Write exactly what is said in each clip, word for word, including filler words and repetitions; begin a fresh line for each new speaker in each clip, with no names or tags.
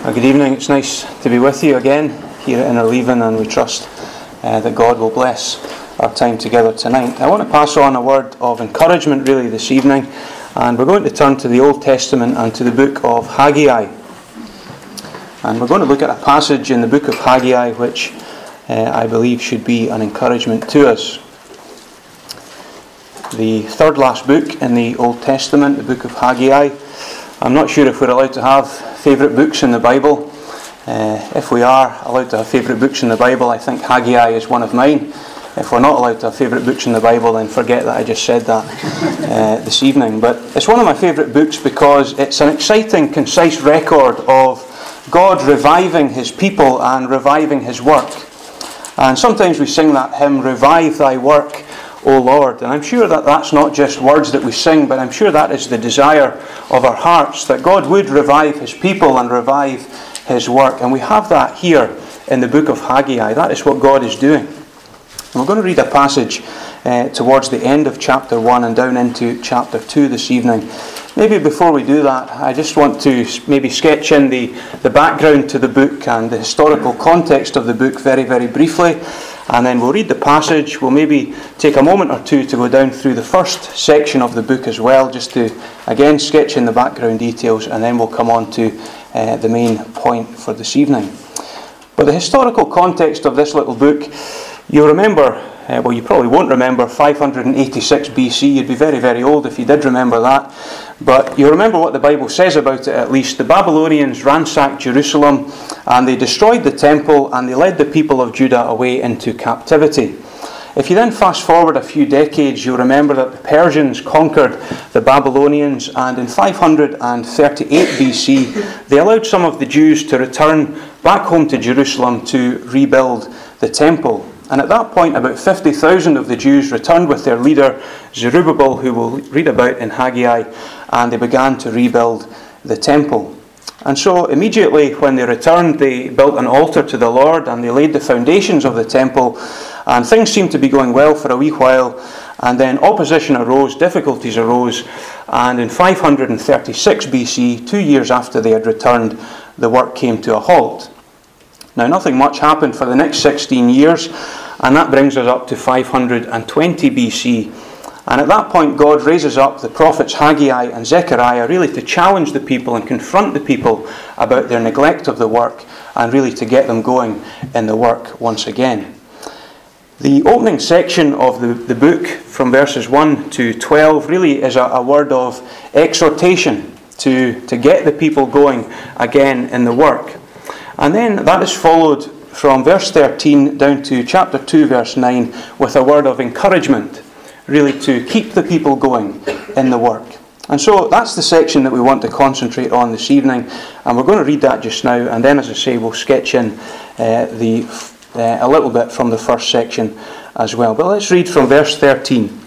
Well, good evening. It's nice to be with you again here at Innerleaven, and we trust uh, that God will bless our time together tonight. I want to pass on a word of encouragement really this evening, and we're going to turn to the Old Testament and to the book of Haggai. And we're going to look at a passage in the book of Haggai which uh, I believe should be an encouragement to us. The third last book in the Old Testament, the book of Haggai. I'm not sure if we're allowed to have favourite books in the Bible. Uh, if we are allowed to have favourite books in the Bible, I think Haggai is one of mine. If we're not allowed to have favourite books in the Bible, then forget that I just said that uh, this evening. But it's one of my favourite books because it's an exciting, concise record of God reviving His people and reviving His work. And sometimes we sing that hymn, "Revive Thy Work, O Lord." And I'm sure that that's not just words that we sing, but I'm sure that is the desire of our hearts, that God would revive His people and revive His work. And we have that here in the book of Haggai. That is what God is doing. And we're going to read a passage uh, towards the end of chapter one and down into chapter two this evening. Maybe before we do that, I just want to maybe sketch in the, the background to the book and the historical context of the book very, very briefly. And then we'll read the passage. We'll maybe take a moment or two to go down through the first section of the book as well, just to, again, sketch in the background details, and then we'll come on to uh, the main point for this evening. But the historical context of this little book, you'll remember, uh, well, you probably won't remember, five hundred eighty-six B C. You'd be very, very old if you did remember that. But you remember what the Bible says about it at least. The Babylonians ransacked Jerusalem and they destroyed the temple and they led the people of Judah away into captivity. If you then fast forward a few decades, you'll remember that the Persians conquered the Babylonians, and in five hundred thirty-eight B C they allowed some of the Jews to return back home to Jerusalem to rebuild the temple. And at that point, about fifty thousand of the Jews returned with their leader, Zerubbabel, who we'll read about in Haggai, and they began to rebuild the temple. And so immediately when they returned, they built an altar to the Lord and they laid the foundations of the temple, and things seemed to be going well for a wee while. And then opposition arose, difficulties arose, and in five hundred thirty-six B C, two years after they had returned, the work came to a halt. Now, nothing much happened for the next sixteen years, and that brings us up to five hundred twenty B C. And at that point, God raises up the prophets Haggai and Zechariah really to challenge the people and confront the people about their neglect of the work, and really to get them going in the work once again. The opening section of the, the book, from verses one to twelve, really is a, a word of exhortation to, to get the people going again in the work. And then that is followed from verse thirteen down to chapter two, verse nine, with a word of encouragement, really to keep the people going in the work. And so that's the section that we want to concentrate on this evening, and we're going to read that just now, and then, as I say, we'll sketch in uh, the uh, a little bit from the first section as well. But let's read from verse thirteen.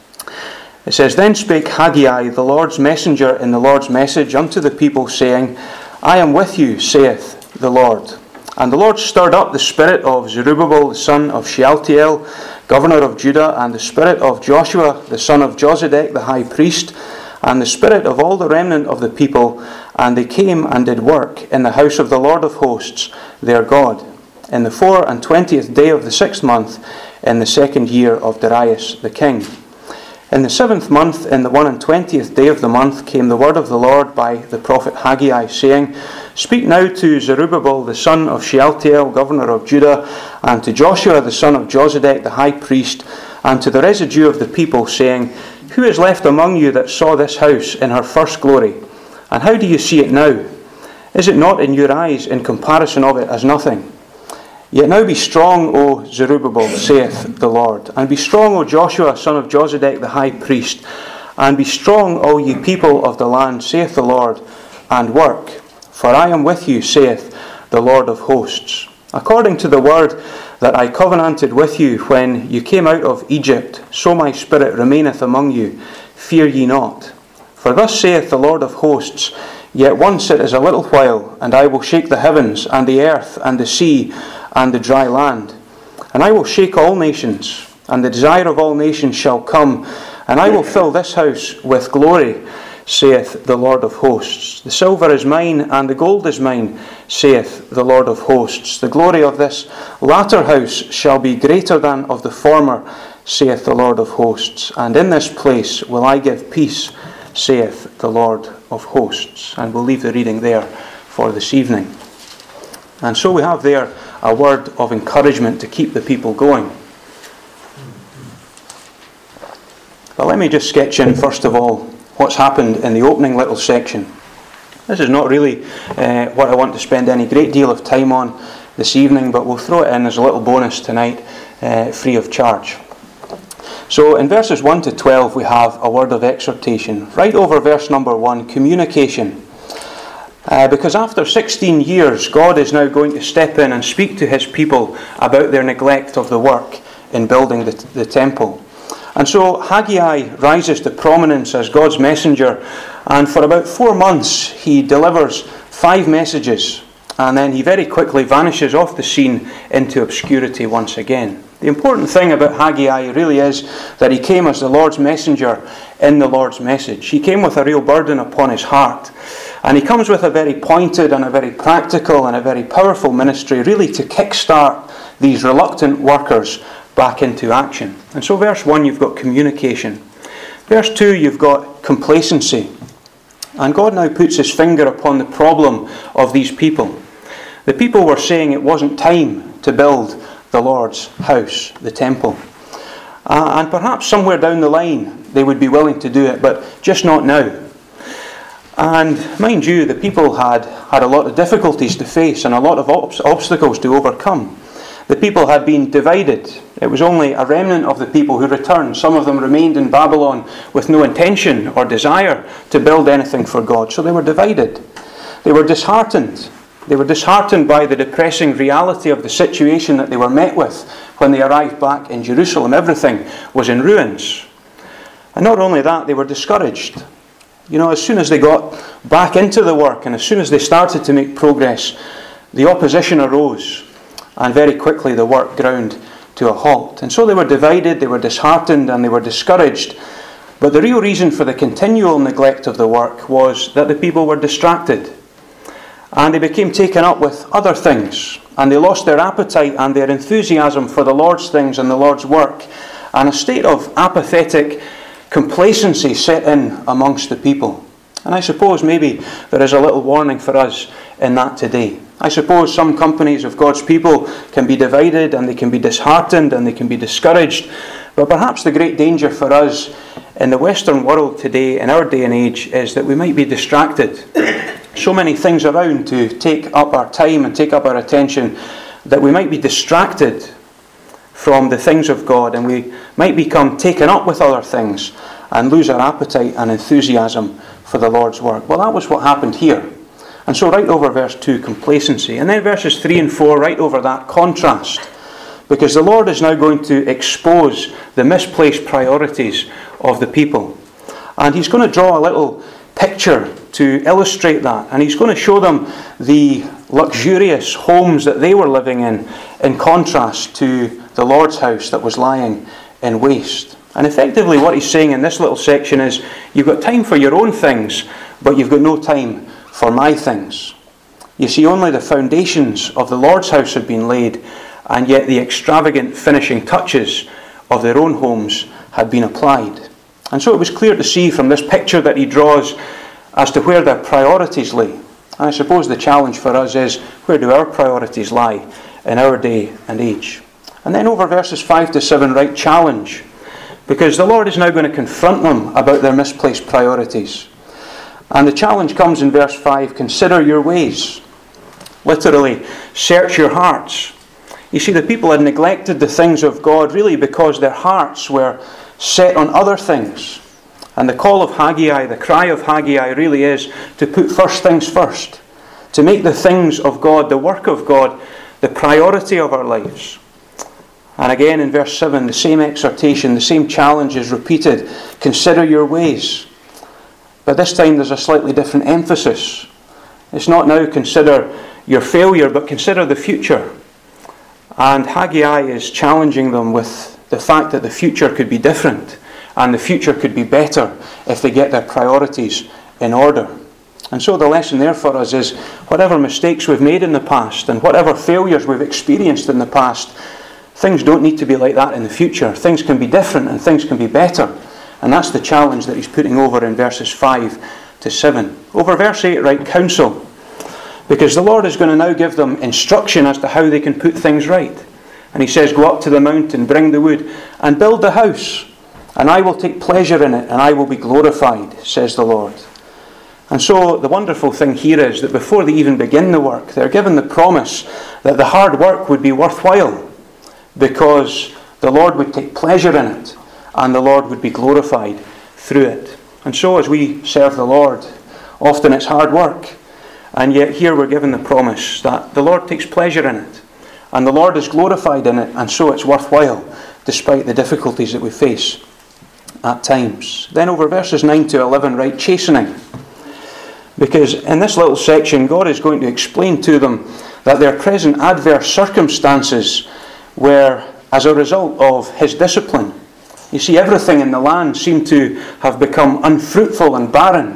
It says, "Then spake Haggai, the Lord's messenger, in the Lord's message unto the people, saying, I am with you, saith the Lord. And the Lord stirred up the spirit of Zerubbabel the son of Shealtiel, governor of Judah, and the spirit of Joshua the son of Josedek the high priest, and the spirit of all the remnant of the people, and they came and did work in the house of the Lord of hosts their God, in the four and twentieth day of the sixth month, in the second year of Darius the king. In the seventh month, in the one and twentieth day of the month, came the word of the Lord by the prophet Haggai, saying, Speak now to Zerubbabel the son of Shealtiel, governor of Judah, and to Joshua the son of Josedek the high priest, and to the residue of the people, saying, Who is left among you that saw this house in her first glory? And how do you see it now? Is it not in your eyes in comparison of it as nothing? Yet now be strong, O Zerubbabel, saith the Lord, and be strong, O Joshua, son of Josedek the high priest, and be strong, O ye people of the land, saith the Lord, and work. For I am with you, saith the Lord of hosts, according to the word that I covenanted with you when you came out of Egypt, so my spirit remaineth among you. Fear ye not. For thus saith the Lord of hosts, Yet once it is a little while, and I will shake the heavens, and the earth, and the sea, and the dry land. And I will shake all nations, and the desire of all nations shall come, and I will fill this house with glory, saith the Lord of hosts. The silver is mine, and the gold is mine, saith the Lord of hosts. The glory of this latter house shall be greater than of the former, saith the Lord of hosts. And in this place will I give peace, saith the Lord of hosts. And we'll leave the reading there for this evening. And so we have there a word of encouragement to keep the people going. But let me just sketch in, first of all, what's happened in the opening little section. This is not really uh, what I want to spend any great deal of time on this evening, but we'll throw it in as a little bonus tonight, uh, free of charge. So in verses one to twelve we have a word of exhortation. Right over verse number one, communication. Uh, because after sixteen years, God is now going to step in and speak to his people about their neglect of the work in building the, the temple. And so Haggai rises to prominence as God's messenger, and for about four months he delivers five messages, and then he very quickly vanishes off the scene into obscurity once again. The important thing about Haggai really is that he came as the Lord's messenger in the Lord's message. He came with a real burden upon his heart, and he comes with a very pointed and a very practical and a very powerful ministry, really to kickstart these reluctant workers back into action. And so verse one, you've got communication. Verse two, you've got complacency. And God now puts his finger upon the problem of these people. The people were saying it wasn't time to build the Lord's house, the temple. Uh, and perhaps somewhere down the line they would be willing to do it, but just not now. And mind you, the people had had a lot of difficulties to face and a lot of ob- obstacles to overcome. The people had been divided. It was only a remnant of the people who returned. Some of them remained in Babylon with no intention or desire to build anything for God. So they were divided. They were disheartened. They were disheartened by the depressing reality of the situation that they were met with when they arrived back in Jerusalem. Everything was in ruins. And not only that, they were discouraged. You know, as soon as they got back into the work and as soon as they started to make progress, the opposition arose. And very quickly the work ground to a halt. And so they were divided, they were disheartened, and they were discouraged. But the real reason for the continual neglect of the work was that the people were distracted. And they became taken up with other things. And they lost their appetite and their enthusiasm for the Lord's things and the Lord's work. And a state of apathetic complacency set in amongst the people. And I suppose maybe there is a little warning for us in that today. I suppose some companies of God's people can be divided and they can be disheartened and they can be discouraged. But perhaps the great danger for us in the Western world today, in our day and age, is that we might be distracted. So many things around to take up our time and take up our attention that we might be distracted from the things of God, and we might become taken up with other things and lose our appetite and enthusiasm for the Lord's work. Well, that was what happened here. And so right over verse two, complacency. And then verses three and four, right over that, contrast. Because the Lord is now going to expose the misplaced priorities of the people. And he's going to draw a little picture to illustrate that. And he's going to show them the luxurious homes that they were living in, in contrast to the Lord's house that was lying in waste. And effectively what he's saying in this little section is, you've got time for your own things, but you've got no time for my things. You see, only the foundations of the Lord's house had been laid, and yet the extravagant finishing touches of their own homes had been applied. And so it was clear to see from this picture that he draws as to where their priorities lay. And I suppose the challenge for us is, where do our priorities lie in our day and age? And then over verses five to seven, right, challenge. Because the Lord is now going to confront them about their misplaced priorities. And the challenge comes in verse five, consider your ways. Literally, search your hearts. You see, the people had neglected the things of God really because their hearts were set on other things. And the call of Haggai, the cry of Haggai really is to put first things first. To make the things of God, the work of God, the priority of our lives. And again in verse seven, the same exhortation, the same challenge is repeated. Consider your ways. But this time there's a slightly different emphasis. It's not now consider your failure, but consider the future. And Haggai is challenging them with the fact that the future could be different and the future could be better if they get their priorities in order. And so the lesson there for us is whatever mistakes we've made in the past and whatever failures we've experienced in the past, things don't need to be like that in the future. Things can be different and things can be better. And that's the challenge that he's putting over in verses five to seven. Over verse eight, right, counsel. Because the Lord is going to now give them instruction as to how they can put things right. And he says, go up to the mountain, bring the wood, and build the house. And I will take pleasure in it, and I will be glorified, says the Lord. And so the wonderful thing here is that before they even begin the work, they're given the promise that the hard work would be worthwhile, because the Lord would take pleasure in it, and the Lord would be glorified through it. And so as we serve the Lord, often it's hard work. And yet here we're given the promise that the Lord takes pleasure in it, and the Lord is glorified in it, and so it's worthwhile, despite the difficulties that we face at times. Then over verses nine to eleven, right, chastening. Because in this little section, God is going to explain to them that their present adverse circumstances were as a result of his discipline. You see, everything in the land seemed to have become unfruitful and barren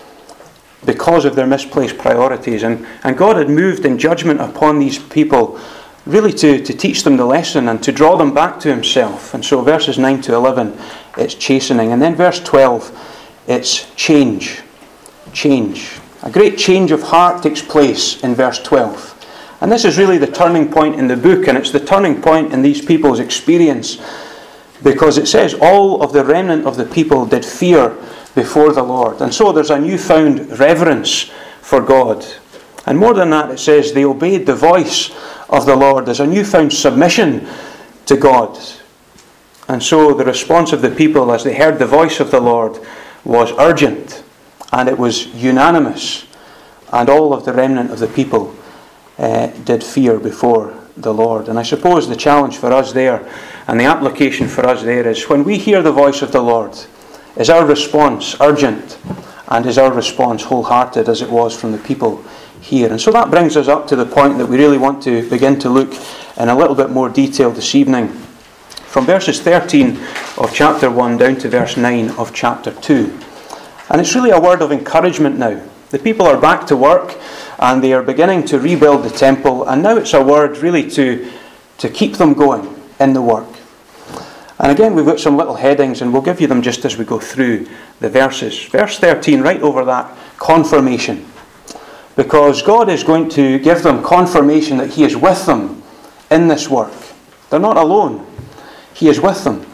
because of their misplaced priorities. And, and God had moved in judgment upon these people, really to, to teach them the lesson and to draw them back to himself. And so verses nine to eleven, it's chastening. And then verse twelve, it's change. Change. A great change of heart takes place in verse twelve. And this is really the turning point in the book, and it's the turning point in these people's experience, because it says all of the remnant of the people did fear before the Lord. And so there's a newfound reverence for God. And more than that, it says they obeyed the voice of the Lord. There's a newfound submission to God. And so the response of the people as they heard the voice of the Lord was urgent, and it was unanimous. And all of the remnant of the people uh, did fear before the Lord. And I suppose the challenge for us there, and the application for us there, is when we hear the voice of the Lord, is our response urgent, and is our response wholehearted as it was from the people here? And so that brings us up to the point that we really want to begin to look in a little bit more detail this evening, from verses thirteen of chapter one down to verse nine of chapter two. And it's really a word of encouragement now. The people are back to work, and they are beginning to rebuild the temple, and now it's a word really to, to keep them going in the work. And again, we've got some little headings, and we'll give you them just as we go through the verses. Verse thirteen, right over that, confirmation. Because God is going to give them confirmation that he is with them in this work. They're not alone. He is with them.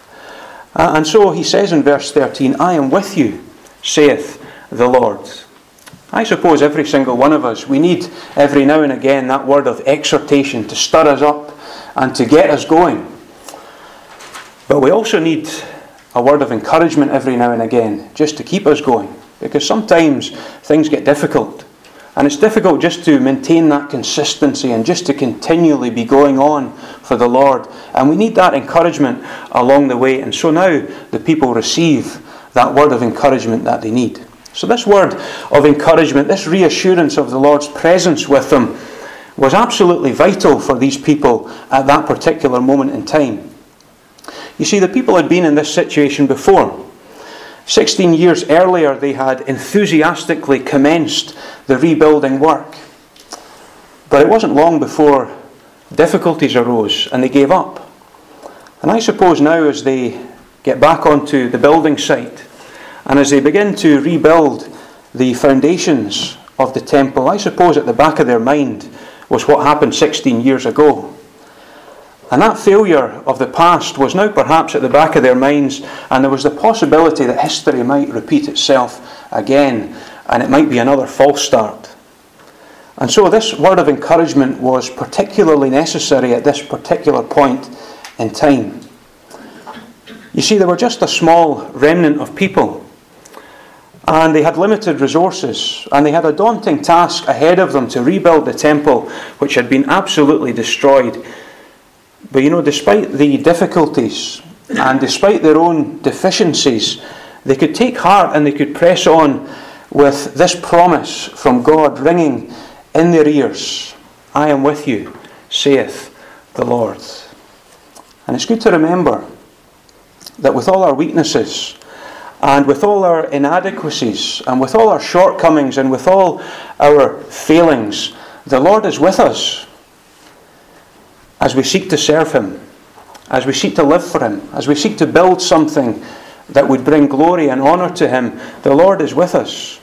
Uh, and so he says in verse thirteen, I am with you, saith the Lord. I suppose every single one of us, we need every now and again that word of exhortation to stir us up and to get us going. But we also need a word of encouragement every now and again, just to keep us going. Because sometimes things get difficult. And it's difficult just to maintain that consistency and just to continually be going on for the Lord. And we need that encouragement along the way. And so now the people receive that word of encouragement that they need. So this word of encouragement, this reassurance of the Lord's presence with them, was absolutely vital for these people at that particular moment in time. You see, the people had been in this situation before. Sixteen years earlier, they had enthusiastically commenced the rebuilding work. But it wasn't long before difficulties arose and they gave up. And I suppose now, as they get back onto the building site and as they begin to rebuild the foundations of the temple, I suppose at the back of their mind was what happened sixteen years ago. And that failure of the past was now perhaps at the back of their minds, and there was the possibility that history might repeat itself again, and it might be another false start. And so this word of encouragement was particularly necessary at this particular point in time. You see, they were just a small remnant of people, and they had limited resources, and they had a daunting task ahead of them to rebuild the temple, which had been absolutely destroyed. But you know, despite the difficulties and despite their own deficiencies, they could take heart and they could press on with this promise from God ringing in their ears. I am with you, saith the Lord. And it's good to remember that with all our weaknesses And with all our inadequacies, and with all our shortcomings, and with all our failings, the Lord is with us as we seek to serve Him, as we seek to live for Him, as we seek to build something that would bring glory and honour to Him. The Lord is with us.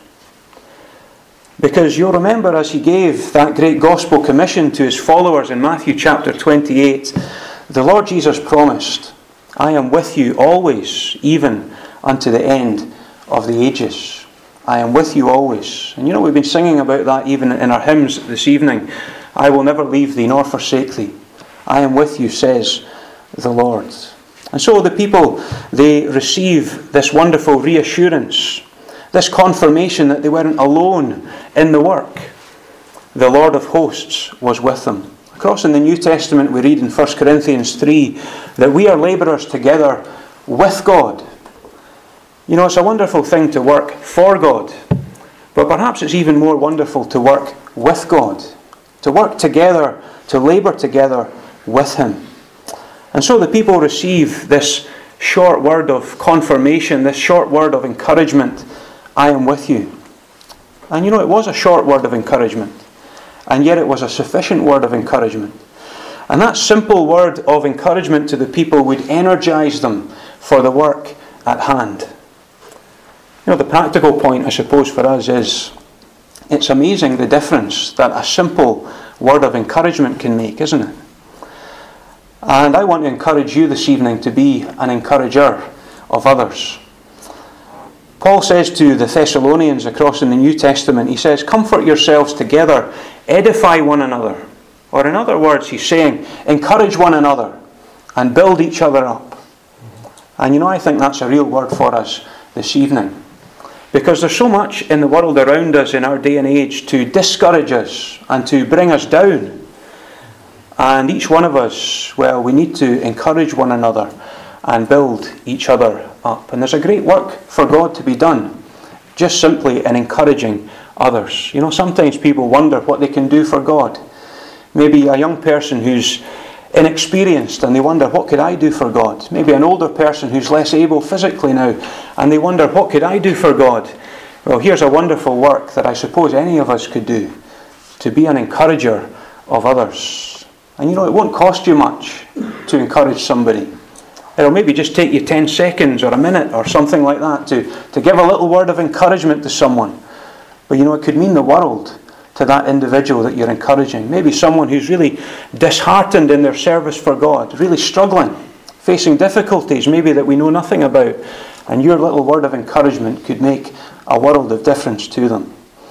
Because you'll remember, as He gave that great gospel commission to His followers in Matthew chapter twenty-eight, the Lord Jesus promised, "I am with you always, even unto the end of the ages." I am with you always. And you know, we've been singing about that even in our hymns this evening. "I will never leave thee nor forsake thee. I am with you, says the Lord." And so the people, they receive this wonderful reassurance, this confirmation that they weren't alone in the work. The Lord of hosts was with them. Across in the New Testament we read in First Corinthians three that we are labourers together with God. You know, it's a wonderful thing to work for God, but perhaps it's even more wonderful to work with God, to work together, to labour together with Him. And so the people receive this short word of confirmation, this short word of encouragement, "I am with you." And you know, it was a short word of encouragement, and yet it was a sufficient word of encouragement. And that simple word of encouragement to the people would energise them for the work at hand. You know, the practical point, I suppose, for us is it's amazing the difference that a simple word of encouragement can make, isn't it? And I want to encourage you this evening to be an encourager of others. Paul says to the Thessalonians across in the New Testament, he says, "Comfort yourselves together, edify one another." Or in other words, he's saying, encourage one another and build each other up. And you know, I think that's a real word for us this evening. Because there's so much in the world around us in our day and age to discourage us and to bring us down. And each one of us, well, we need to encourage one another and build each other up. And there's a great work for God to be done, just simply in encouraging others. You know, sometimes people wonder what they can do for God. Maybe a young person who's inexperienced and they wonder, what could I do for God? Maybe an older person who's less able physically now and they wonder, what could I do for God? Well, here's a wonderful work that I suppose any of us could do, to be an encourager of others. And you know, it won't cost you much to encourage somebody. It'll maybe just take you ten seconds or a minute or something like that to, to give a little word of encouragement to someone. But you know, it could mean the world to that individual that you're encouraging. Maybe someone who's really disheartened in their service for God, really struggling, facing difficulties maybe that we know nothing about. And your little word of encouragement could make a world of difference to them.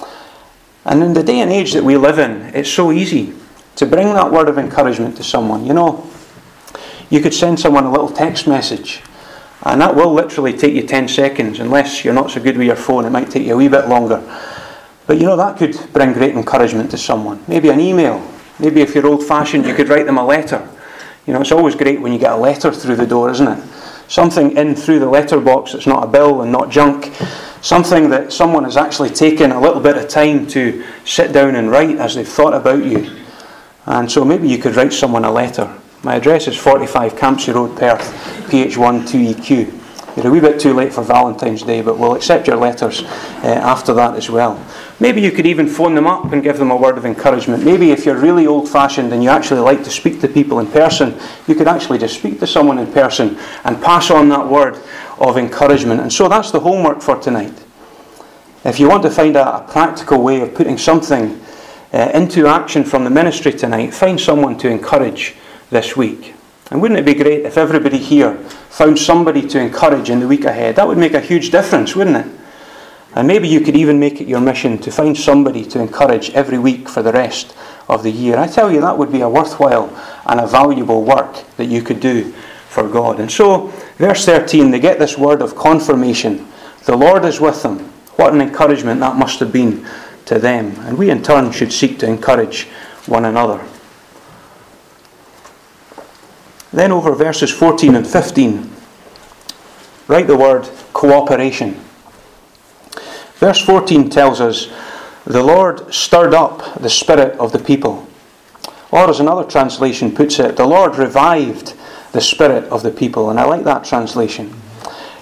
And in the day and age that we live in, it's so easy to bring that word of encouragement to someone. You know, you could send someone a little text message, and that will literally take you ten seconds. Unless you're not so good with your phone, it might take you a wee bit longer. But you know, that could bring great encouragement to someone. Maybe an email. Maybe if you're old-fashioned, you could write them a letter. You know, it's always great when you get a letter through the door, isn't it? Something in through the letterbox that's not a bill and not junk. Something that someone has actually taken a little bit of time to sit down and write as they've thought about you. And so maybe you could write someone a letter. My address is forty-five Campsie Road, Perth, P H one two E Q. You're a wee bit too late for Valentine's Day, but we'll accept your letters uh, after that as well. Maybe you could even phone them up and give them a word of encouragement. Maybe if you're really old-fashioned and you actually like to speak to people in person, you could actually just speak to someone in person and pass on that word of encouragement. And so that's the homework for tonight. If you want to find a, a practical way of putting something uh, into action from the ministry tonight, find someone to encourage this week. And wouldn't it be great if everybody here found somebody to encourage in the week ahead? That would make a huge difference, wouldn't it? And maybe you could even make it your mission to find somebody to encourage every week for the rest of the year. I tell you, that would be a worthwhile and a valuable work that you could do for God. And so, verse thirteen, they get this word of confirmation. The Lord is with them. What an encouragement that must have been to them. And we in turn should seek to encourage one another. Then over verses fourteen and fifteen, write the word cooperation. Verse fourteen tells us, the Lord stirred up the spirit of the people. Or as another translation puts it, the Lord revived the spirit of the people. And I like that translation.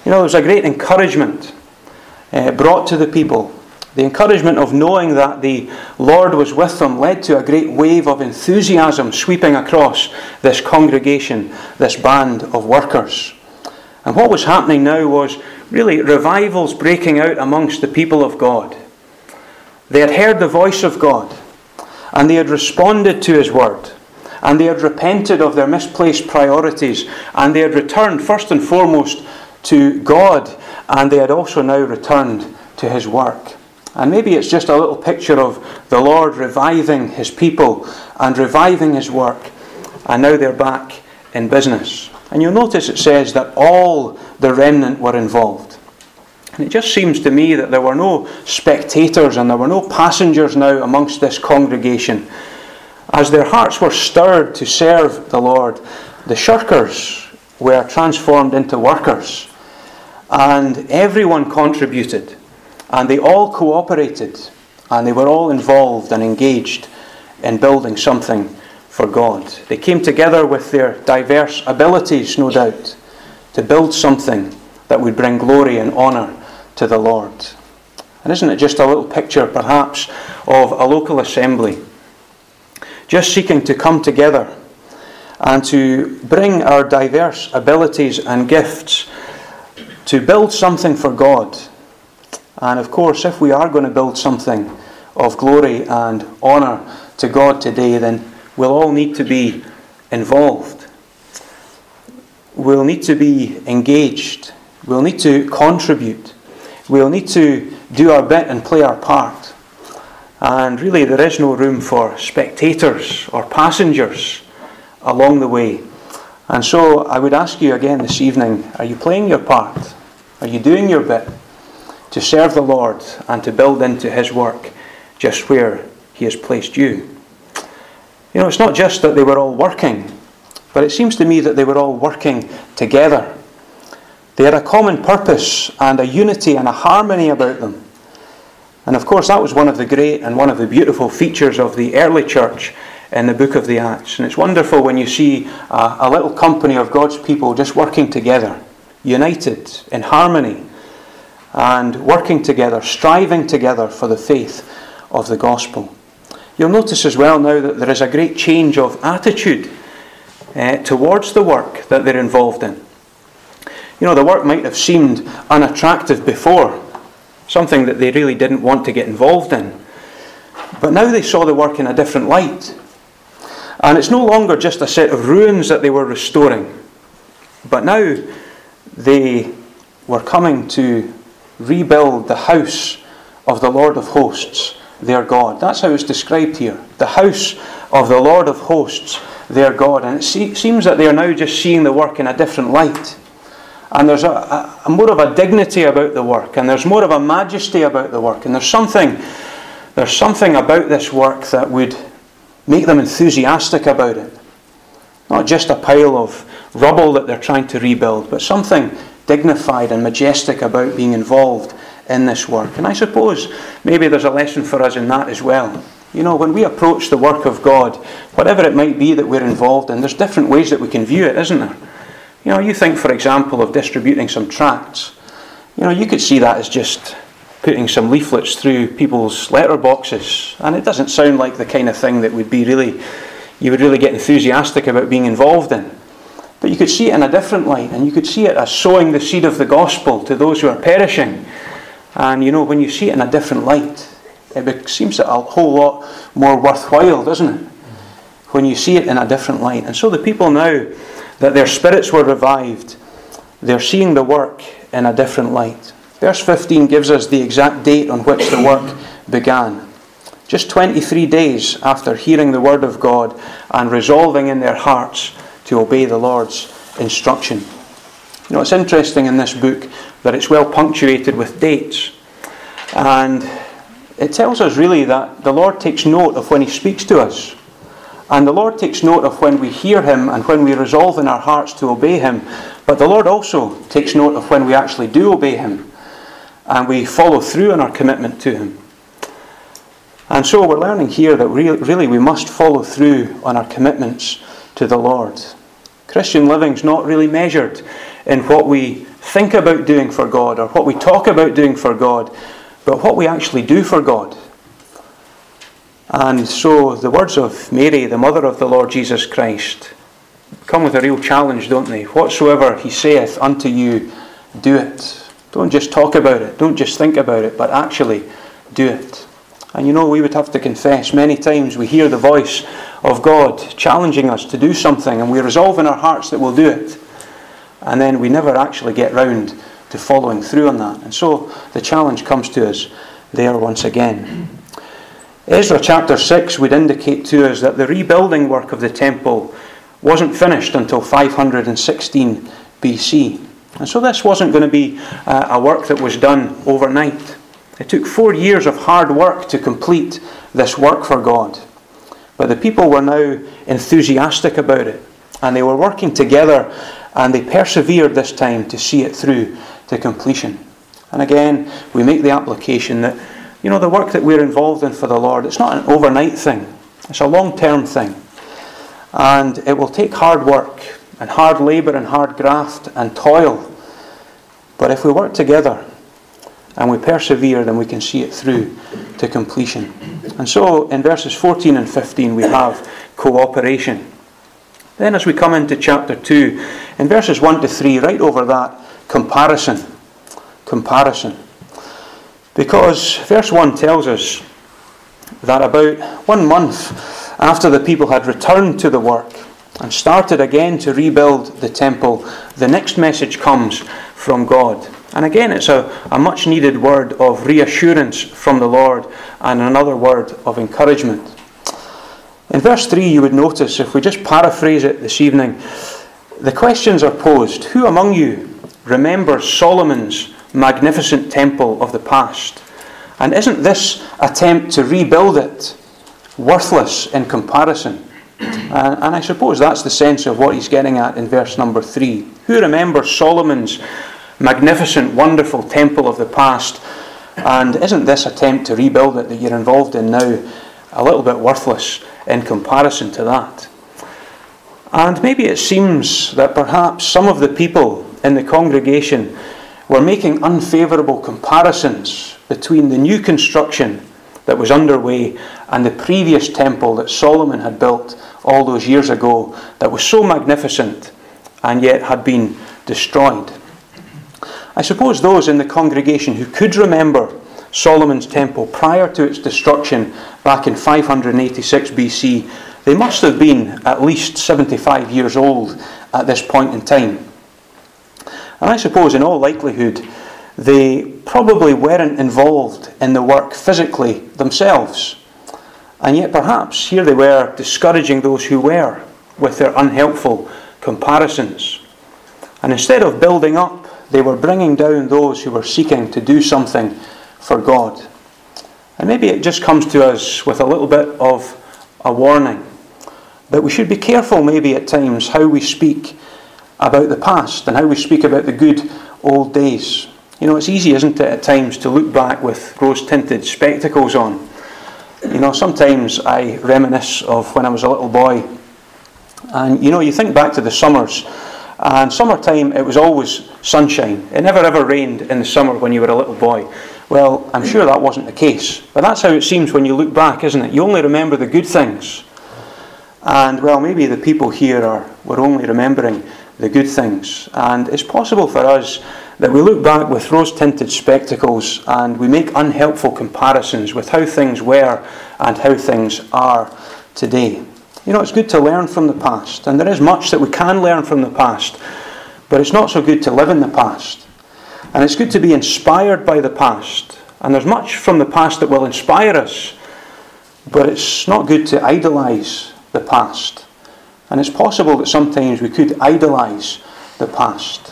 You know, there was a great encouragement uh, brought to the people. The encouragement of knowing that the Lord was with them led to a great wave of enthusiasm sweeping across this congregation, this band of workers. And what was happening now was really revivals breaking out amongst the people of God. They had heard the voice of God, and they had responded to His word, and they had repented of their misplaced priorities, and they had returned first and foremost to God, and they had also now returned to His work. And maybe it's just a little picture of the Lord reviving His people and reviving His work. And now they're back in business. And you'll notice it says that all the remnant were involved. And it just seems to me that there were no spectators and there were no passengers now amongst this congregation. As their hearts were stirred to serve the Lord, the shirkers were transformed into workers. And everyone contributed. And they all cooperated, and they were all involved and engaged in building something for God. They came together with their diverse abilities, no doubt, to build something that would bring glory and honour to the Lord. And isn't it just a little picture, perhaps, of a local assembly, just seeking to come together and to bring our diverse abilities and gifts to build something for God. And of course, if we are going to build something of glory and honour to God today, then we'll all need to be involved. We'll need to be engaged. We'll need to contribute. We'll need to do our bit and play our part. And really, there is no room for spectators or passengers along the way. And so I would ask you again this evening, are you playing your part? Are you doing your bit to serve the Lord and to build into His work just where He has placed you? You know, it's not just that they were all working, but it seems to me that they were all working together. They had a common purpose and a unity and a harmony about them. And of course, that was one of the great and one of the beautiful features of the early church in the book of the Acts. And it's wonderful when you see a, a little company of God's people just working together, united in harmony, and working together, striving together for the faith of the gospel. You'll notice as well now that there is a great change of attitude uh, towards the work that they're involved in. You know, the work might have seemed unattractive before, something that they really didn't want to get involved in. But now they saw the work in a different light. And it's no longer just a set of ruins that they were restoring, but now they were coming to rebuild the house of the Lord of hosts, their God. That's how it's described here. The house of the Lord of hosts, their God. And it se- seems that they are now just seeing the work in a different light. And there's a, a, a more of a dignity about the work. And there's more of a majesty about the work. And there's something, there's something about this work that would make them enthusiastic about it. Not just a pile of rubble that they're trying to rebuild, but something dignified and majestic about being involved in this work. And I suppose maybe there's a lesson for us in that as well. You know, when we approach the work of God, whatever it might be that we're involved in, there's different ways that we can view it, isn't there? You know, you think, for example, of distributing some tracts. You know, you could see that as just putting some leaflets through people's letter boxes, and it doesn't sound like the kind of thing that would be really, you would really get enthusiastic about being involved in. But you could see it in a different light, and you could see it as sowing the seed of the gospel to those who are perishing. And you know, when you see it in a different light, it seems a whole lot more worthwhile, doesn't it? When you see it in a different light. And so the people now, that their spirits were revived, they're seeing the work in a different light. Verse fifteen gives us the exact date on which the work began. Just twenty-three days after hearing the word of God and resolving in their hearts to obey the Lord's instruction. You know, it's interesting in this book that it's well punctuated with dates. And it tells us really that the Lord takes note of when He speaks to us. And the Lord takes note of when we hear Him and when we resolve in our hearts to obey Him. But the Lord also takes note of when we actually do obey Him and we follow through in our commitment to Him. And so we're learning here that really we must follow through on our commitments to the Lord. Christian living's not really measured in what we think about doing for God or what we talk about doing for God, but what we actually do for God. And so the words of Mary, the mother of the Lord Jesus Christ, come with a real challenge, don't they? Whatsoever he saith unto you, do it. Don't just talk about it. Don't just think about it, but actually do it. And you know, we would have to confess, many times we hear the voice of God challenging us to do something, and we resolve in our hearts that we'll do it. And then we never actually get round to following through on that. And so the challenge comes to us there once again. Ezra chapter six would indicate to us that the rebuilding work of the temple wasn't finished until five hundred sixteen B C. And so this wasn't going to be a work that was done overnight. It took four years of hard work to complete this work for God. But the people were now enthusiastic about it. And they were working together, and they persevered this time to see it through to completion. And again, we make the application that, you know, the work that we're involved in for the Lord, it's not an overnight thing. It's a long-term thing. And it will take hard work and hard labour and hard graft and toil. But if we work together and we persevere, then we can see it through to completion. And so in verses fourteen and fifteen we have cooperation. Then as we come into chapter two, in verses one to three, right over that, comparison. Comparison. Because verse one tells us that about one month after the people had returned to the work and started again to rebuild the temple, the next message comes from God. And again, it's a, a much needed word of reassurance from the Lord and another word of encouragement. In verse three, you would notice, if we just paraphrase it this evening, the questions are posed. Who among you remembers Solomon's magnificent temple of the past? And isn't this attempt to rebuild it worthless in comparison? Uh, and I suppose that's the sense of what he's getting at in verse number three. Who remembers Solomon's magnificent, wonderful temple of the past? And isn't this attempt to rebuild it that you're involved in now a little bit worthless in comparison to that? And maybe it seems that perhaps some of the people in the congregation were making unfavourable comparisons between the new construction that was underway and the previous temple that Solomon had built all those years ago that was so magnificent and yet had been destroyed. I suppose those in the congregation who could remember Solomon's temple prior to its destruction back in five hundred eighty-six B C, they must have been at least seventy-five years old at this point in time. And I suppose in all likelihood they probably weren't involved in the work physically themselves. And yet perhaps here they were discouraging those who were with their unhelpful comparisons. And instead of building up, they were bringing down those who were seeking to do something for God. And maybe it just comes to us with a little bit of a warning that we should be careful maybe at times how we speak about the past and how we speak about the good old days. You know, it's easy, isn't it, at times to look back with rose-tinted spectacles on. You know, sometimes I reminisce of when I was a little boy. And, you know, you think back to the summers. And summertime, it was always sunshine. It never ever rained in the summer when you were a little boy. Well, I'm sure that wasn't the case. But that's how it seems when you look back, isn't it? You only remember the good things. And, well, maybe the people here are were only remembering the good things. And it's possible for us that we look back with rose-tinted spectacles and we make unhelpful comparisons with how things were and how things are today. You know, it's good to learn from the past, and there is much that we can learn from the past, but it's not so good to live in the past. And it's good to be inspired by the past, and there's much from the past that will inspire us, but it's not good to idolize the past. And it's possible that sometimes we could idolize the past.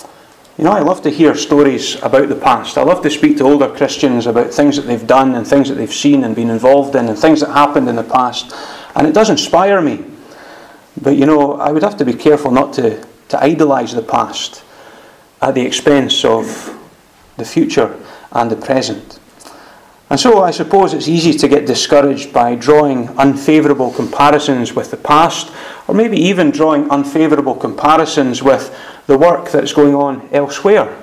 You know, I love to hear stories about the past. I love to speak to older Christians about things that they've done and things that they've seen and been involved in and things that happened in the past. And it does inspire me. But, you know, I would have to be careful not to, to idolize the past at the expense of the future and the present. And so I suppose it's easy to get discouraged by drawing unfavourable comparisons with the past, or maybe even drawing unfavourable comparisons with the work that's going on elsewhere.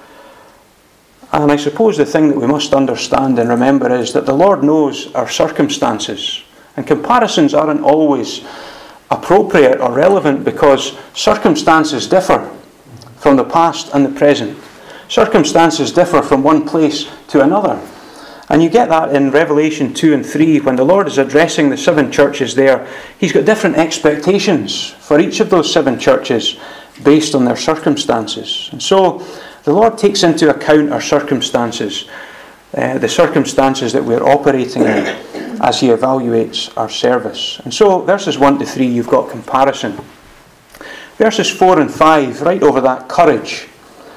And I suppose the thing that we must understand and remember is that the Lord knows our circumstances. And comparisons aren't always appropriate or relevant because circumstances differ from the past and the present. Circumstances differ from one place to another. And you get that in Revelation two and three when the Lord is addressing the seven churches there. He's got different expectations for each of those seven churches based on their circumstances. And so the Lord takes into account our circumstances, uh, the circumstances that we're operating in, as He evaluates our service. And so verses one to three, you've got comparison. Verses four and five, right over that, courage.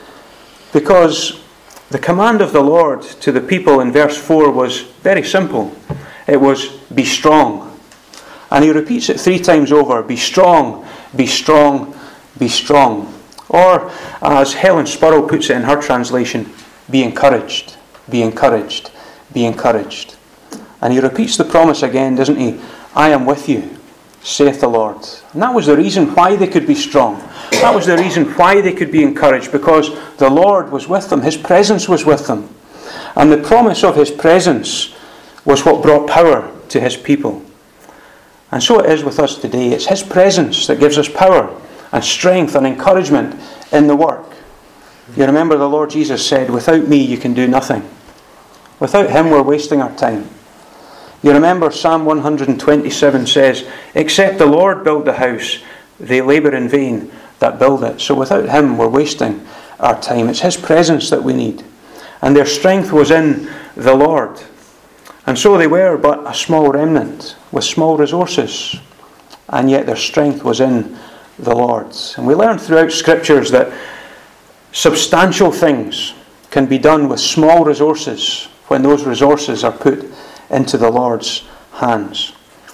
Because the command of the Lord to the people in verse four was very simple. It was, be strong. And He repeats it three times over. Be strong, be strong, be strong. Or, as Helen Spurrell puts it in her translation, be encouraged, be encouraged, be encouraged. And He repeats the promise again, doesn't He? I am with you, saith the Lord. And that was the reason why they could be strong. That was the reason why they could be encouraged, because the Lord was with them. His presence was with them. And the promise of His presence was what brought power to His people. And so it is with us today. It's His presence that gives us power and strength and encouragement in the work. You remember the Lord Jesus said, without me you can do nothing. Without Him we're wasting our time. You remember Psalm one twenty-seven says, except the Lord build the house, they labour in vain that build it. So without Him we're wasting our time. It's His presence that we need. And their strength was in the Lord. And so they were but a small remnant with small resources. And yet their strength was in the Lord. And we learn throughout Scriptures that substantial things can be done with small resources when those resources are put into the Lord's hands.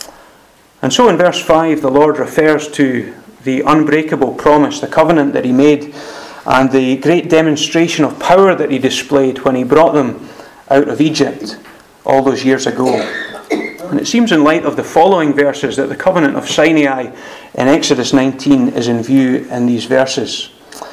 And so in verse five, the Lord refers to the unbreakable promise, the covenant that He made, and the great demonstration of power that He displayed when He brought them out of Egypt all those years ago. And it seems in light of the following verses that the covenant of Sinai in Exodus nineteen is in view in these verses,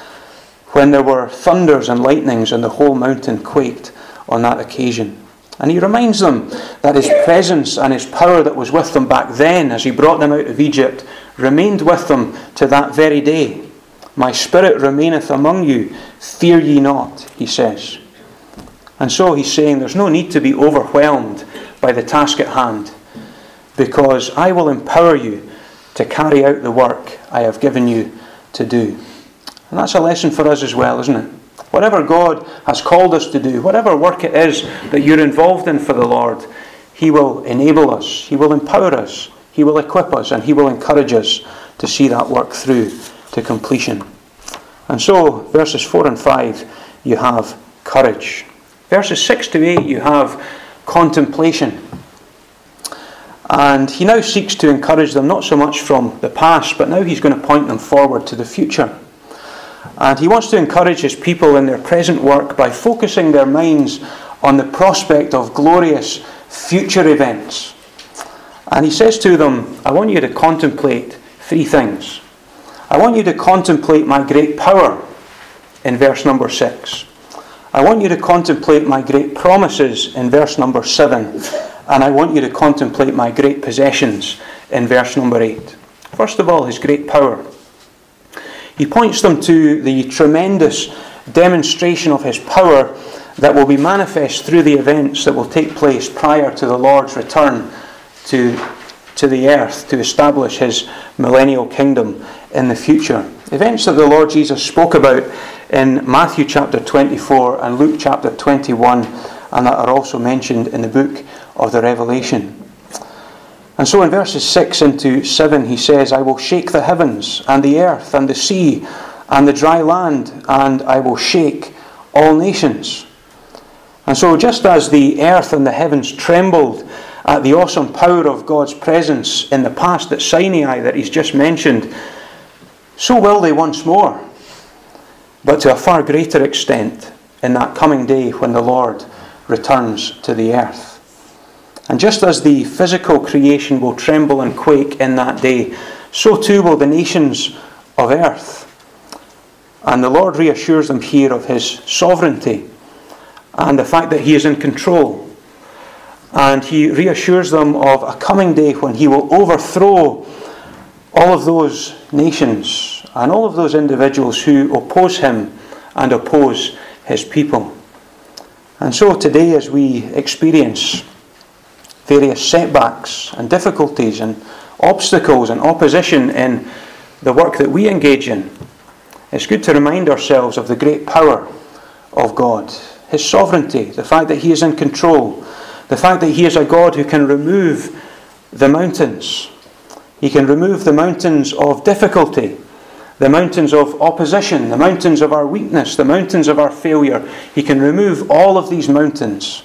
when there were thunders and lightnings and the whole mountain quaked on that occasion. And He reminds them that His presence and His power that was with them back then as He brought them out of Egypt remained with them to that very day. My spirit remaineth among you, fear ye not, He says. And so He's saying there's no need to be overwhelmed by the task at hand, because I will empower you to carry out the work I have given you to do. And that's a lesson for us as well, isn't it? Whatever God has called us to do, whatever work it is that you're involved in for the Lord, He will enable us, He will empower us, He will equip us, and He will encourage us to see that work through to completion. And so, verses four and five, you have courage. Verses six to eight, you have contemplation. And He now seeks to encourage them not so much from the past, but now He's going to point them forward to the future. And He wants to encourage His people in their present work by focusing their minds on the prospect of glorious future events. And He says to them, I want you to contemplate three things. I want you to contemplate my great power in verse number six. I want you to contemplate my great promises in verse number seven. And I want you to contemplate my great possessions in verse number eight. First of all, His great power. He points them to the tremendous demonstration of His power that will be manifest through the events that will take place prior to the Lord's return to, to the earth to establish His millennial kingdom in the future. Events that the Lord Jesus spoke about in Matthew chapter twenty-four and Luke chapter twenty-one, and that are also mentioned in the book of the Revelation. And so in verses six into seven he says, I will shake the heavens and the earth and the sea and the dry land, and I will shake all nations. And so just as the earth and the heavens trembled at the awesome power of God's presence in the past at Sinai that He's just mentioned, so will they once more, but to a far greater extent in that coming day when the Lord returns to the earth. And just as the physical creation will tremble and quake in that day, so too will the nations of earth. And the Lord reassures them here of his sovereignty and the fact that he is in control. And he reassures them of a coming day when he will overthrow all of those nations and all of those individuals who oppose him and oppose his people. And so today, as we experience various setbacks and difficulties and obstacles and opposition in the work that we engage in, it's good to remind ourselves of the great power of God, his sovereignty, the fact that he is in control, the fact that he is a God who can remove the mountains. He can remove the mountains of difficulty, the mountains of opposition, the mountains of our weakness, the mountains of our failure. He can remove all of these mountains.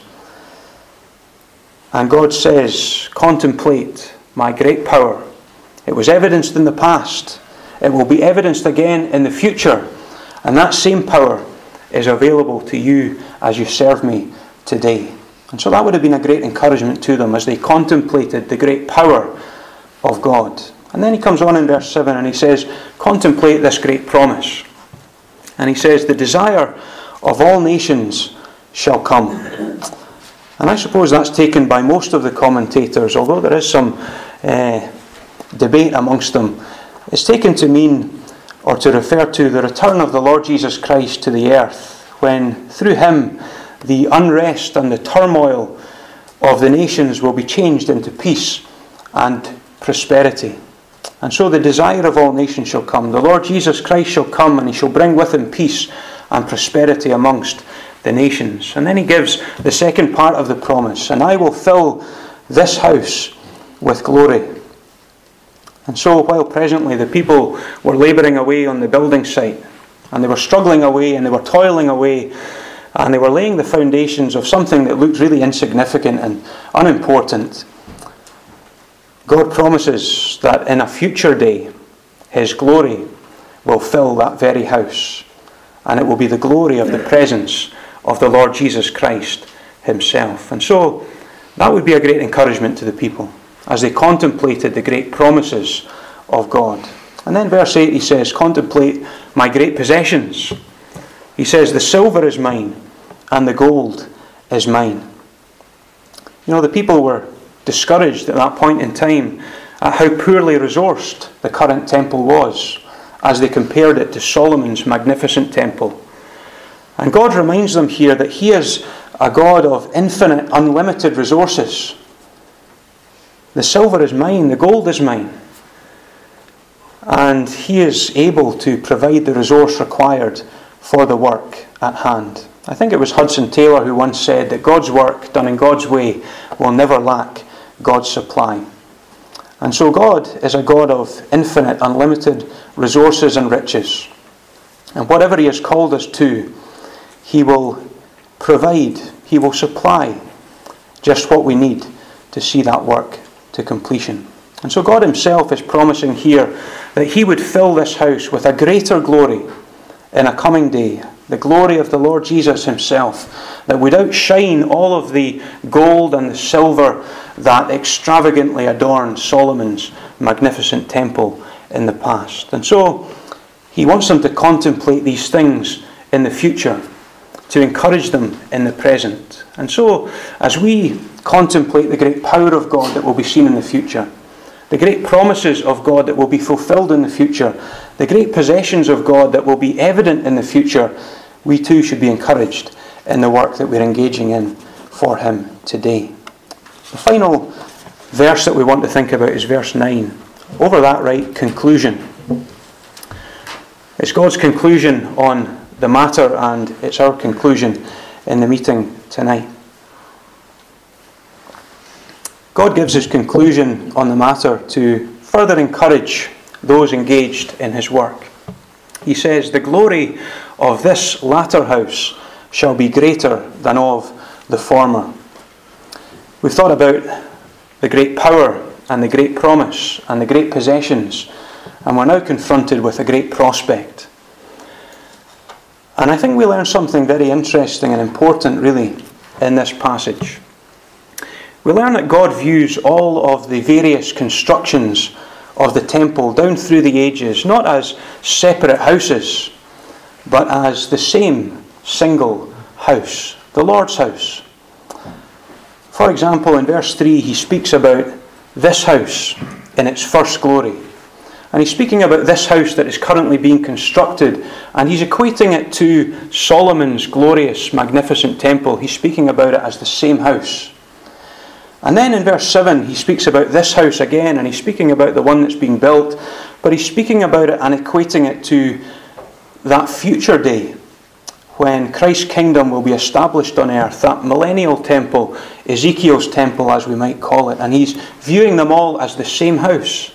And God says, contemplate my great power. It was evidenced in the past. It will be evidenced again in the future. And that same power is available to you as you serve me today. And so that would have been a great encouragement to them as they contemplated the great power of God. And then he comes on in verse seven and he says, contemplate this great promise. And he says, the desire of all nations shall come. And I suppose that's taken by most of the commentators, although there is some uh, debate amongst them. It's taken to mean, or to refer to, the return of the Lord Jesus Christ to the earth, when through him the unrest and the turmoil of the nations will be changed into peace and prosperity. And so the desire of all nations shall come. The Lord Jesus Christ shall come, and he shall bring with him peace and prosperity amongst the nations. And then he gives the second part of the promise, and I will fill this house with glory. And so while presently the people were labouring away on the building site, and they were struggling away, and they were toiling away, and they were laying the foundations of something that looked really insignificant and unimportant, God promises that in a future day, his glory will fill that very house. And it will be the glory of the presence of the Lord Jesus Christ himself. And so that would be a great encouragement to the people as they contemplated the great promises of God. And then verse eight he says, contemplate my great possessions. He says, the silver is mine and the gold is mine. You know, the people were discouraged at that point in time at how poorly resourced the current temple was as they compared it to Solomon's magnificent temple. And God reminds them here that he is a God of infinite, unlimited resources. The silver is mine, the gold is mine. And he is able to provide the resource required for the work at hand. I think it was Hudson Taylor who once said that God's work done in God's way will never lack God's supply. And so God is a God of infinite, unlimited resources and riches. And whatever he has called us to, he will provide, he will supply just what we need to see that work to completion. And so God himself is promising here that he would fill this house with a greater glory in a coming day, the glory of the Lord Jesus himself, that would outshine all of the gold and the silver that extravagantly adorned Solomon's magnificent temple in the past. And so he wants them to contemplate these things in the future, to encourage them in the present. And so as we contemplate the great power of God that will be seen in the future, the great promises of God that will be fulfilled in the future, the great possessions of God that will be evident in the future, we too should be encouraged in the work that we're engaging in for him today. The final verse that we want to think about is verse nine. Over that, right, conclusion. It's God's conclusion on the matter, and it's our conclusion in the meeting tonight. God gives his conclusion on the matter to further encourage those engaged in his work. He says, the glory of this latter house shall be greater than of the former. We've thought about the great power and the great promise and the great possessions, and we're now confronted with a great prospect. And I think we learn something very interesting and important, really, in this passage. We learn that God views all of the various constructions of the temple down through the ages not as separate houses, but as the same single house, the Lord's house. For example, in verse three, he speaks about this house in its first glory. And he's speaking about this house that is currently being constructed, and he's equating it to Solomon's glorious, magnificent temple. He's speaking about it as the same house. And then in verse seven, he speaks about this house again, and he's speaking about the one that's being built, but he's speaking about it and equating it to that future day when Christ's kingdom will be established on earth, that millennial temple, Ezekiel's temple as we might call it, and he's viewing them all as the same house.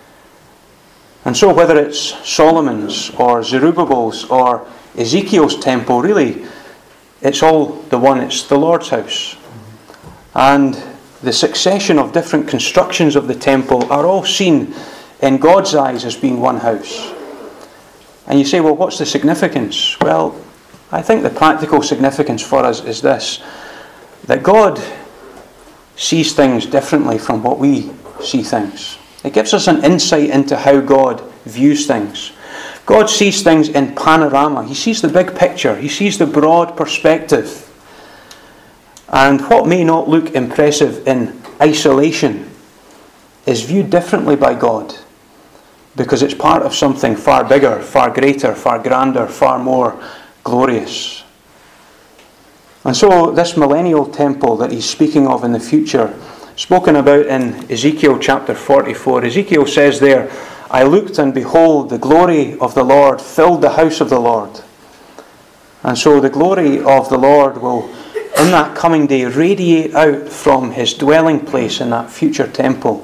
And so whether it's Solomon's or Zerubbabel's or Ezekiel's temple, really, it's all the one, it's the Lord's house. And the succession of different constructions of the temple are all seen in God's eyes as being one house. And you say, well, what's the significance? Well, I think the practical significance for us is this, that God sees things differently from what we see things. It gives us an insight into how God views things. God sees things in panorama. He sees the big picture. He sees the broad perspective. And what may not look impressive in isolation is viewed differently by God, because it's part of something far bigger, far greater, far grander, far more glorious. And so this millennial temple that he's speaking of in the future, spoken about in Ezekiel chapter forty-four, Ezekiel says there, I looked and behold, the glory of the Lord filled the house of the Lord. And so the glory of the Lord will, in that coming day, radiate out from his dwelling place in that future temple.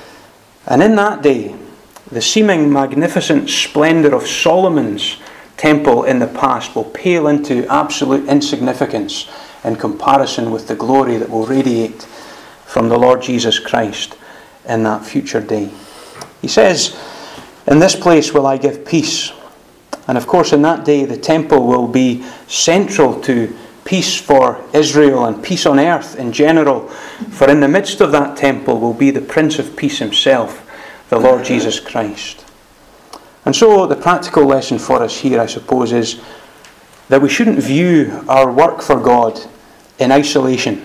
And in that day, the seeming magnificent splendour of Solomon's temple in the past will pale into absolute insignificance in comparison with the glory that will radiate from the Lord Jesus Christ in that future day. He says, in this place will I give peace. And of course in that day the temple will be central to peace for Israel and peace on earth in general. For in the midst of that temple will be the Prince of Peace himself, the Lord Jesus Christ. And so the practical lesson for us here, I suppose, is that we shouldn't view our work for God in isolation.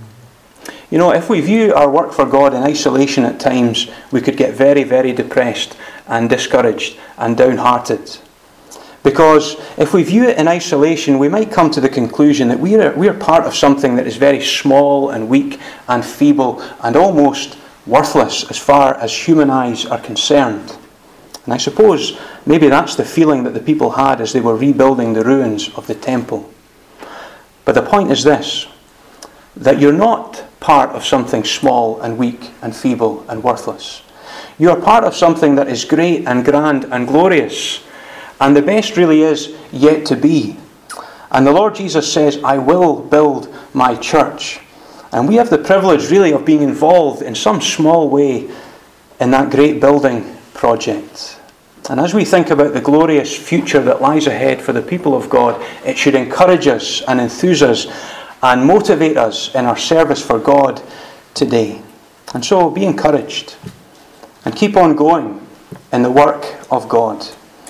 You know, if we view our work for God in isolation at times, we could get very, very depressed and discouraged and downhearted. Because if we view it in isolation, we might come to the conclusion that we are, we are part of something that is very small and weak and feeble and almost worthless as far as human eyes are concerned. And I suppose maybe that's the feeling that the people had as they were rebuilding the ruins of the temple. But the point is this, that you're not part of something small and weak and feeble and worthless. You are part of something that is great and grand and glorious. And the best really is yet to be. And the Lord Jesus says, I will build my church. And we have the privilege really of being involved in some small way in that great building project. And as we think about the glorious future that lies ahead for the people of God, it should encourage us and enthuse us and motivate us in our service for God today. And so be encouraged and keep on going in the work of God.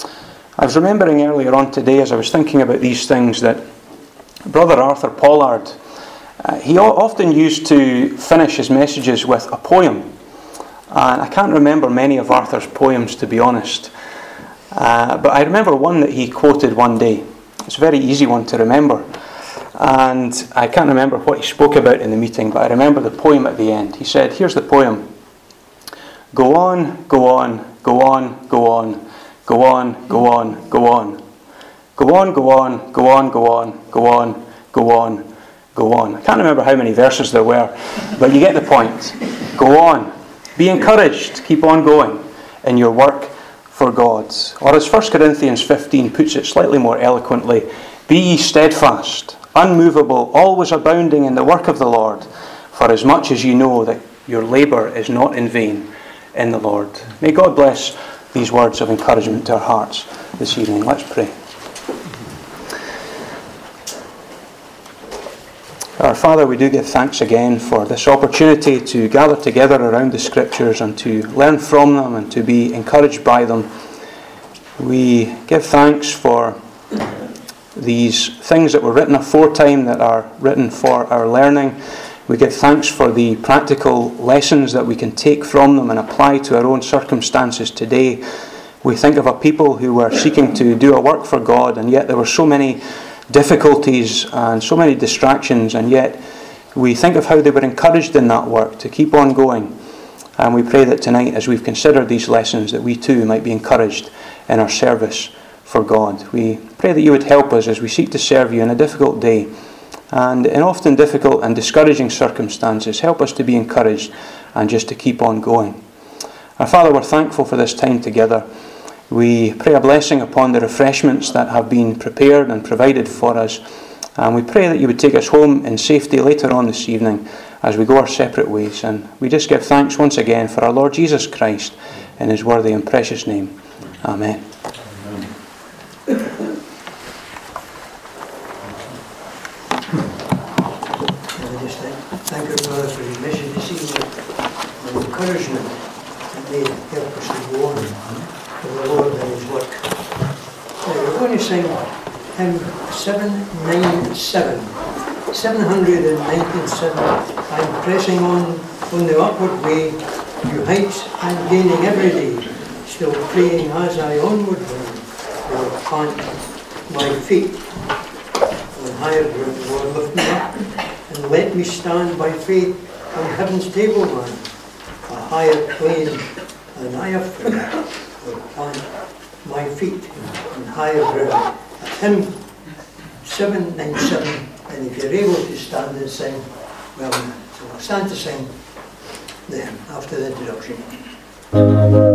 I was remembering earlier on today as I was thinking about these things that Brother Arthur Pollard, uh, he often used to finish his messages with a poem. And I can't remember many of Arthur's poems, to be honest. Uh, but I remember one that he quoted one day. It's a very easy one to remember. And I can't remember what he spoke about in the meeting, but I remember the poem at the end. He said, here's the poem. Go on, go on, go on, go on, go on, go on, go on. Go on, go on, go on, go on, go on, go on, go on. I can't remember how many verses there were, but you get the point. Go on. Be encouraged. Keep on going in your work for God. Or as First Corinthians fifteen puts it slightly more eloquently, be ye steadfast, unmovable, always abounding in the work of the Lord, for as much as you know that your labour is not in vain in the Lord. May God bless these words of encouragement to our hearts this evening. Let's pray. Our Father, we do give thanks again for this opportunity to gather together around the Scriptures and to learn from them and to be encouraged by them. We give thanks for these things that were written aforetime that are written for our learning. We give thanks for the practical lessons that we can take from them and apply to our own circumstances today. We think of a people who were seeking to do a work for God, and yet there were so many difficulties and so many distractions, and yet we think of how they were encouraged in that work to keep on going. And we pray that tonight, as we've considered these lessons, that we too might be encouraged in our service for God. We pray that you would help us as we seek to serve you in a difficult day, and in often difficult and discouraging circumstances. Help us to be encouraged and just to keep on going. Our Father, we're thankful for this time together. We pray a blessing upon the refreshments that have been prepared and provided for us. And we pray that you would take us home in safety later on this evening as we go our separate ways. And we just give thanks once again for our Lord Jesus Christ in his worthy and precious name. Amen.
Thank you, brother, for your message this evening and encouragement that may help us to go on for the Lord and his work. Now, we're going to sing hymn seven ninety-seven. seven ninety-seven. I'm pressing on on the upward way, new heights I'm gaining every day, still praying as I onward run, Lord, plant my feet on higher ground. Lord, lift me up and let me stand by faith on heaven's tableland, a higher plane than I have found. Lord, plant my feet on higher ground. Hymn seven ninety-seven, and if you're able to stand and sing, well, so I'll stand to sing the hymn after the introduction.